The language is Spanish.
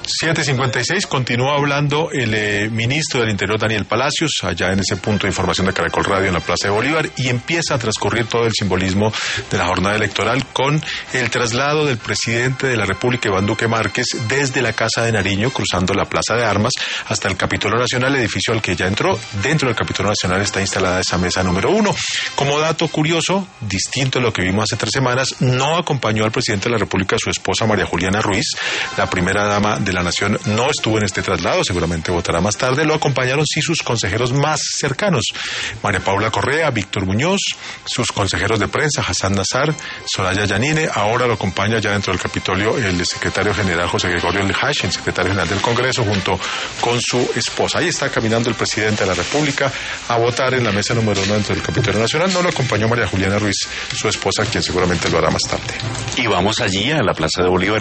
7:56, continúa hablando el ministro del Interior, Daniel Palacios, allá en ese punto de información de Caracol Radio en la Plaza de Bolívar, y empieza a transcurrir todo el simbolismo de la jornada electoral con el traslado del presidente de la República, Iván Duque Márquez, desde la Casa de Nariño, cruzando la Plaza de Armas, hasta el Capitolio Nacional, edificio al que ya entró. Dentro del Capitolio Nacional está instalada esa mesa número 1. Como dato curioso, distinto a lo que vimos hace 3 semanas, no acompañó al presidente de la República su esposa María Juliana Ruiz, la primera dama de la Nación, no estuvo en este traslado, seguramente votará más tarde. Lo acompañaron sí sus consejeros más cercanos, María Paula Correa, Víctor Muñoz, sus consejeros de prensa, Hassan Nazar, Soraya Yanine. Ahora lo acompaña ya dentro del Capitolio el secretario general José Gregorio Lejash, el secretario general del Congreso, junto con su esposa. Ahí está caminando el presidente de la República a votar en la mesa número 1 dentro del Capitolio Nacional. No lo acompañó María Juliana Ruiz, su esposa, quien seguramente lo hará más tarde. Y vamos allí a la Plaza de Bolívar.